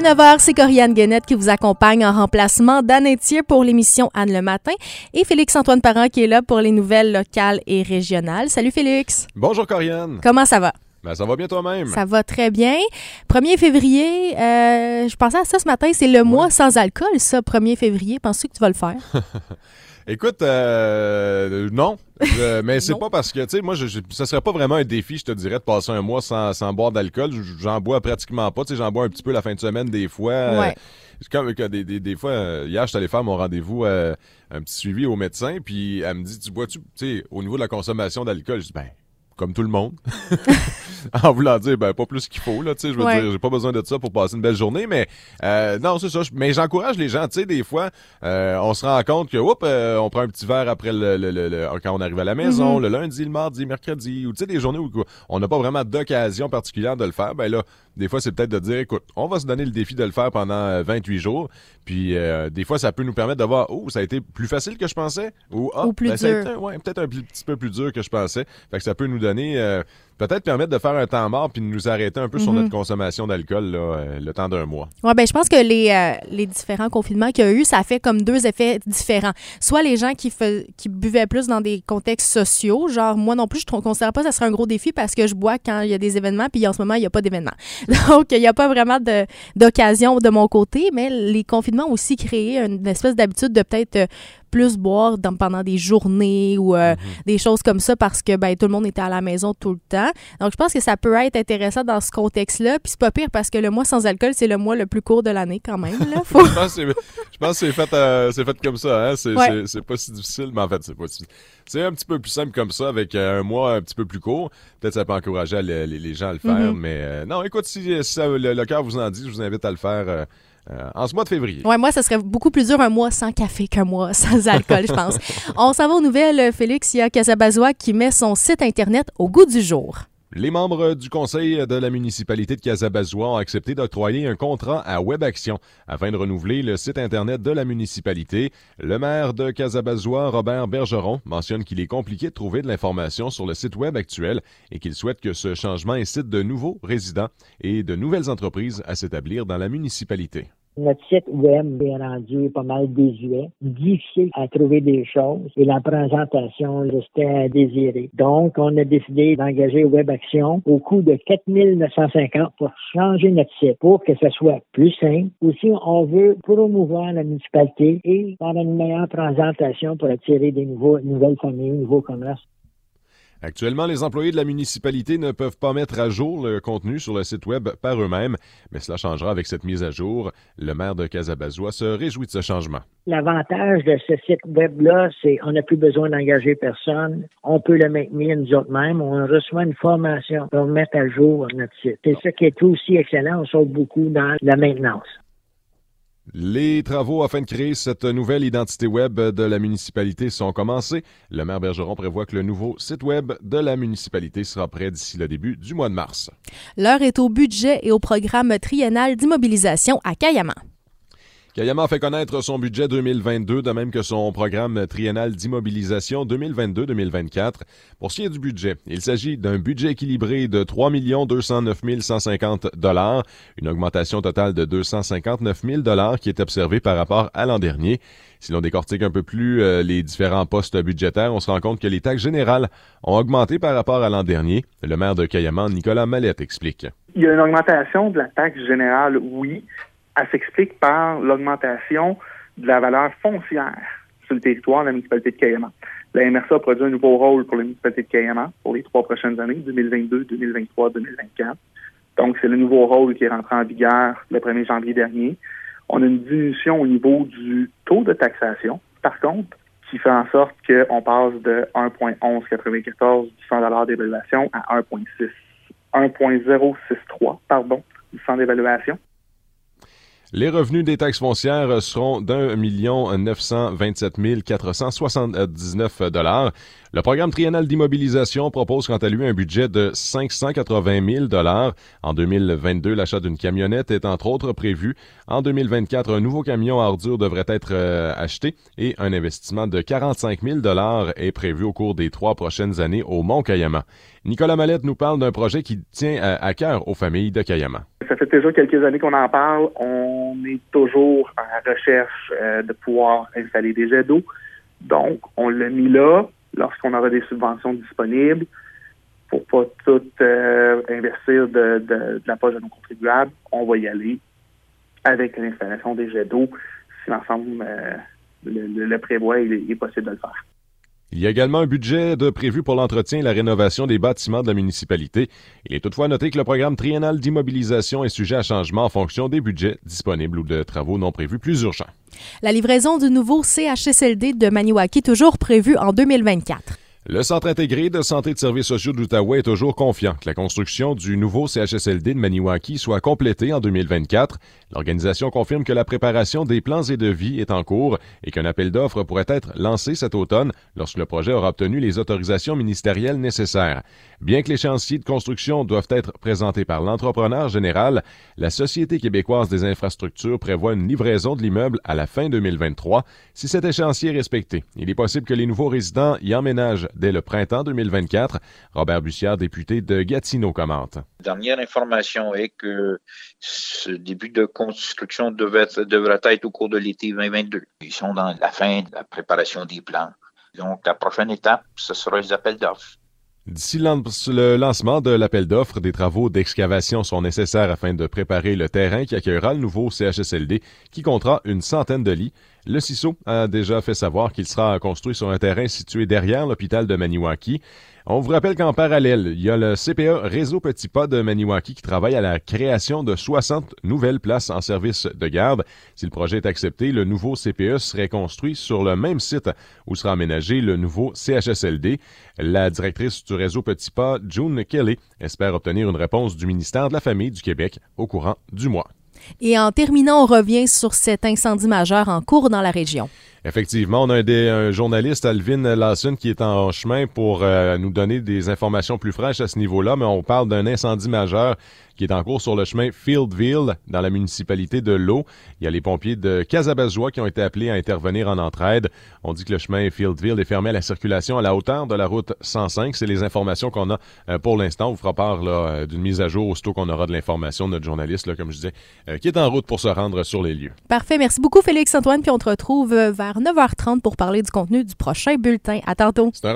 9h, c'est Corianne Guenette qui vous accompagne en remplacement d'Anne Etier pour l'émission Anne le matin et Félix-Antoine Parent qui est là pour les nouvelles locales et régionales. Salut Félix. Bonjour Corianne. Comment ça va? Ben, ça va bien toi-même? Ça va très bien. 1er février, je pensais à ça ce matin, c'est le mois sans alcool, ça, 1er février. Penses-tu que tu vas le faire? Écoute, non. Mais c'est pas parce que, tu sais, moi, ça serait pas vraiment un défi, je te dirais, de passer un mois sans boire d'alcool. J'en bois pratiquement pas. Tu sais, j'en bois un petit peu la fin de semaine des fois. Ouais. Comme des fois, hier, je suis allé faire mon rendez-vous, un petit suivi au médecin, puis elle me dit, tu bois-tu, tu sais, au niveau de la consommation d'alcool? Je dis, ben, comme tout le monde. En voulant dire, ben, pas plus qu'il faut, là, tu sais, je veux dire, j'ai pas besoin de ça pour passer une belle journée, mais, non, c'est ça. Mais j'encourage les gens, tu sais, des fois, on se rend compte que, on prend un petit verre après quand on arrive à la maison, le lundi, le mardi, mercredi, ou, tu sais, des journées où on n'a pas vraiment d'occasion particulière de le faire, ben là, des fois, c'est peut-être de dire, écoute, on va se donner le défi de le faire pendant 28 jours, puis des fois, ça peut nous permettre de voir, ça a été plus facile que je pensais, ou plus dur. Ça a été, peut-être un petit peu plus dur que je pensais, fait que ça peut nous donner, peut-être permettre de faire un temps mort puis de nous arrêter un peu sur notre consommation d'alcool là, le temps d'un mois. Oui, ben je pense que les différents confinements qu'il y a eu, ça fait comme deux effets différents. Soit les gens qui buvaient plus dans des contextes sociaux, genre moi non plus, je ne considère pas que ça serait un gros défi parce que je bois quand il y a des événements puis en ce moment, il n'y a pas d'événements. Donc, il n'y a pas vraiment d'occasion de mon côté, mais les confinements ont aussi créé une espèce d'habitude de peut-être plus boire pendant des journées ou des choses comme ça parce que ben tout le monde était à la maison tout le temps. Donc, je pense que ça peut être intéressant dans ce contexte-là. Puis c'est pas pire parce que le mois sans alcool, c'est le mois le plus court de l'année quand même. Là. Je pense que c'est fait comme ça. Hein? C'est pas si difficile, mais en fait, c'est pas si... C'est un petit peu plus simple comme ça, avec un mois un petit peu plus court. Peut-être que ça peut encourager les gens à le faire. Mais non, écoute, si le cœur vous en dit, je vous invite à le faire en ce mois de février. Ouais, moi, ça serait beaucoup plus dur un mois sans café qu'un mois sans alcool, je pense. On s'en va aux nouvelles, Félix. Il y a Casabazois qui met son site Internet au goût du jour. Les membres du conseil de la municipalité de Casabazois ont accepté d'octroyer un contrat à WebAction afin de renouveler le site Internet de la municipalité. Le maire de Casabazois, Robert Bergeron, mentionne qu'il est compliqué de trouver de l'information sur le site Web actuel et qu'il souhaite que ce changement incite de nouveaux résidents et de nouvelles entreprises à s'établir dans la municipalité. Notre site web est rendu pas mal désuet, difficile à trouver des choses et la présentation restait à désirer. Donc, on a décidé d'engager WebAction au coût de 4 950 pour changer notre site, pour que ce soit plus simple. Aussi, on veut promouvoir la municipalité et faire une meilleure présentation pour attirer des nouvelles familles, nouveaux commerces. Actuellement, les employés de la municipalité ne peuvent pas mettre à jour le contenu sur le site Web par eux-mêmes, mais cela changera avec cette mise à jour. Le maire de Casabazois se réjouit de ce changement. L'avantage de ce site Web-là, c'est qu'on n'a plus besoin d'engager personne. On peut le maintenir nous autres mêmes. On reçoit une formation pour mettre à jour notre site. C'est ça qui est aussi excellent. On sauve beaucoup dans la maintenance. Les travaux afin de créer cette nouvelle identité web de la municipalité sont commencés. Le maire Bergeron prévoit que le nouveau site web de la municipalité sera prêt d'ici le début du mois de mars. L'heure est au budget et au programme triennal d'immobilisation à Cayama. Cayama a fait connaître son budget 2022, de même que son programme triennal d'immobilisation 2022-2024. Pour ce qui est du budget, il s'agit d'un budget équilibré de 3 209 150 $, une augmentation totale de 259 000 $ qui est observée par rapport à l'an dernier. Si l'on décortique un peu plus les différents postes budgétaires, on se rend compte que les taxes générales ont augmenté par rapport à l'an dernier. Le maire de Cayama, Nicolas Mallette, explique. Il y a une augmentation de la taxe générale, oui. Elle s'explique par l'augmentation de la valeur foncière sur le territoire de la municipalité de Cayama. La MRC a produit un nouveau rôle pour la municipalité de Cayama pour les 3 prochaines années, 2022, 2023, 2024. Donc, c'est le nouveau rôle qui est rentré en vigueur le 1er janvier dernier. On a une diminution au niveau du taux de taxation, par contre, qui fait en sorte qu'on passe de 1,1194 du 100 d'évaluation à 1,063 du 100 d'évaluation. Les revenus des taxes foncières seront d'1 927 479 $. Le programme triennal d'immobilisation propose quant à lui un budget de 580 000 $ En 2022, l'achat d'une camionnette est entre autres prévu. En 2024, un nouveau camion à ordures devrait être acheté et un investissement de 45 000 $ est prévu au cours des 3 prochaines années au Mont-Cayama. Nicolas Mallette nous parle d'un projet qui tient à cœur aux familles de Cayama. Ça fait déjà quelques années qu'on en parle. On est toujours à la recherche de pouvoir installer des jets d'eau. Donc, on l'a mis là lorsqu'on aura des subventions disponibles pour pas tout investir de la poche de nos contribuables. On va y aller avec l'installation des jets d'eau si l'ensemble le prévoit et il est possible de le faire. Il y a également un budget prévu pour l'entretien et la rénovation des bâtiments de la municipalité. Il est toutefois noté que le programme triennal d'immobilisation est sujet à changement en fonction des budgets disponibles ou de travaux non prévus plus urgents. La livraison du nouveau CHSLD de Maniwaki toujours prévue en 2024. Le Centre intégré de santé et de services sociaux d'Outaouais est toujours confiant que la construction du nouveau CHSLD de Maniwaki soit complétée en 2024. L'organisation confirme que la préparation des plans et devis est en cours et qu'un appel d'offres pourrait être lancé cet automne lorsque le projet aura obtenu les autorisations ministérielles nécessaires. Bien que les chantiers de construction doivent être présentés par l'entrepreneur général, la Société québécoise des infrastructures prévoit une livraison de l'immeuble à la fin 2023. Si cet échéancier est respecté, il est possible que les nouveaux résidents y emménagent dès le printemps 2024. Robert Bussière, député de Gatineau, commente. La dernière information est que ce début de construction devrait être au cours de l'été 2022. Ils sont dans la fin de la préparation des plans. Donc, la prochaine étape, ce sera les appels d'offres. D'ici le lancement de l'appel d'offres, des travaux d'excavation sont nécessaires afin de préparer le terrain qui accueillera le nouveau CHSLD qui comptera une centaine de lits. Le CISO a déjà fait savoir qu'il sera construit sur un terrain situé derrière l'hôpital de Maniwaki. On vous rappelle qu'en parallèle, il y a le CPE Réseau Petit Pas de Maniwaki qui travaille à la création de 60 nouvelles places en service de garde. Si le projet est accepté, le nouveau CPE serait construit sur le même site où sera aménagé le nouveau CHSLD. La directrice du Réseau Petit Pas, June Kelly, espère obtenir une réponse du ministère de la Famille du Québec au courant du mois. Et en terminant, on revient sur cet incendie majeur en cours dans la région. Effectivement, on a un journaliste, Alvin Lawson, qui est en chemin pour nous donner des informations plus fraîches à ce niveau-là, mais on parle d'un incendie majeur qui est en cours sur le chemin Fieldville, dans la municipalité de L'Eau. Il y a les pompiers de Casabazois qui ont été appelés à intervenir en entraide. On dit que le chemin Fieldville est fermé à la circulation à la hauteur de la route 105. C'est les informations qu'on a pour l'instant. On vous fera part d'une mise à jour aussitôt qu'on aura de l'information de notre journaliste, là, comme je disais, qui est en route pour se rendre sur les lieux. Parfait. Merci beaucoup, Félix-Antoine. Puis on te retrouve vers 9h30 pour parler du contenu du prochain bulletin. À tantôt.